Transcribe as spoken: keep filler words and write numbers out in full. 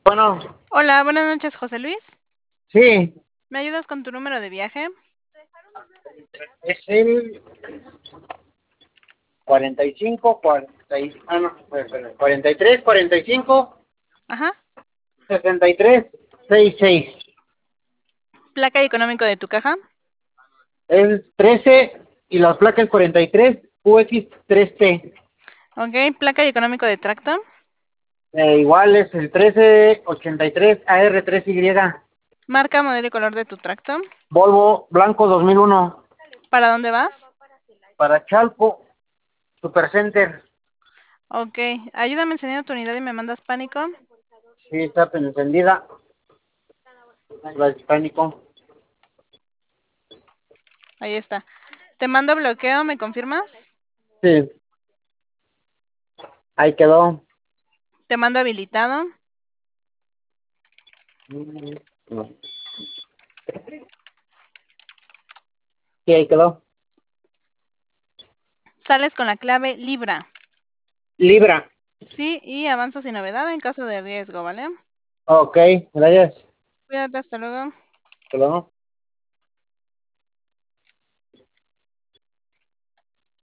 Bueno, Hola, buenas noches, José Luis. sí, ¿Me ayudas con tu número de viaje? es el cuarenta y cinco, cuarenta, y- ah, no, espera, espera, cuarenta y tres, cuarenta y cinco, Ajá. sesenta y tres, sesenta y seis. Placa y económico de tu caja. Es trece y las placas cuarenta y tres U X tres T. Ok, placa y económico de tracto. Eh, igual es el trece ochenta y tres A R tres Y. Marca, modelo y color de tu tracto. Volvo blanco dos mil uno. ¿Para dónde vas? Para Chalco, Supercenter. Ok, ayúdame enseñando tu unidad y me mandas pánico. Sí, está encendida. La hispánico. Ahí está. Te mando bloqueo, ¿me confirmas? Sí, ahí quedó. Te mando habilitado. Mm, no. Sí, ahí quedó. Sales con la clave Libra. Libra. Sí, y avanzo sin novedad en caso de riesgo, ¿vale? Ok, gracias. Cuídate, hasta luego. Hasta luego.